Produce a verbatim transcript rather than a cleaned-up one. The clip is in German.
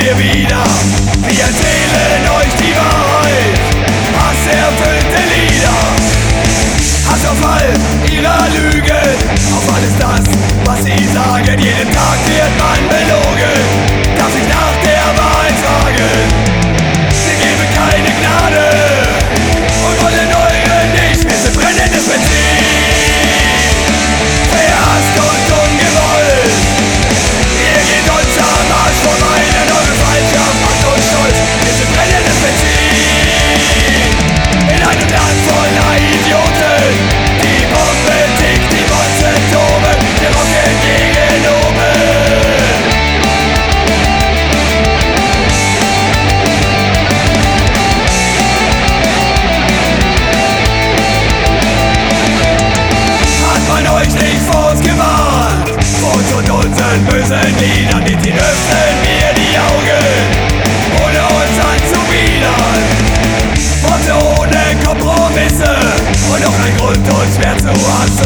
wir wieder. Wir erzählen euch die Wahrheit, hasserfüllte Lieder. Hass auf all ihrer Lügen, auf alles das, was sie sagen. Jeden Tag wird man belogen, darf sich nach der Wahrheit fragen. Sie geben keine Gnade und wollen eure nicht. Wir sind brennendes Benzin, verhasst und ungewollt. Ihr geht uns am Arsch vorbei, denn eure Feindschaft macht uns stolz. Wir sind brennendes Benzin in einem Land voller Idioten. Die Bombe tickt, die Bonzen toben, wir rocken gegen oben. Hat man euch nicht vorgewarnt? Vor uns und unseren bösen Liedern, die sie öffnen mir die Augen, ohne uns anzubiedern. Worte ohne Kompromisse und noch ein Grund, uns mehr zu hassen.